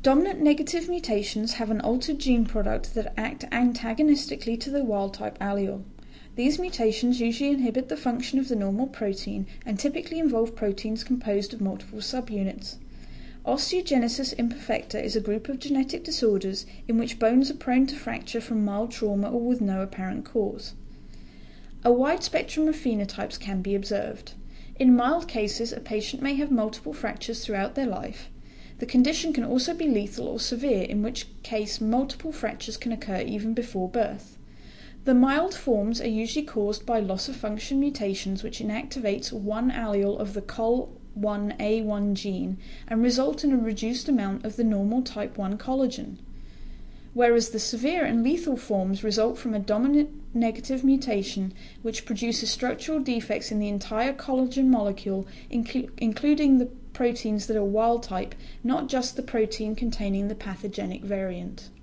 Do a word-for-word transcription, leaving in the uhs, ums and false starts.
Dominant negative mutations have an altered gene product that act antagonistically to the wild-type allele. These mutations usually inhibit the function of the normal protein and typically involve proteins composed of multiple subunits. Osteogenesis imperfecta is a group of genetic disorders in which bones are prone to fracture from mild trauma or with no apparent cause. A wide spectrum of phenotypes can be observed. In mild cases, a patient may have multiple fractures throughout their life. The condition can also be lethal or severe, in which case multiple fractures can occur even before birth. The mild forms are usually caused by loss-of-function mutations which inactivates one allele of the C O L one A one gene and result in a reduced amount of the normal type one collagen, whereas the severe and lethal forms result from a dominant negative mutation which produces structural defects in the entire collagen molecule, inclu- including the proteins that are wild type, not just the protein containing the pathogenic variant.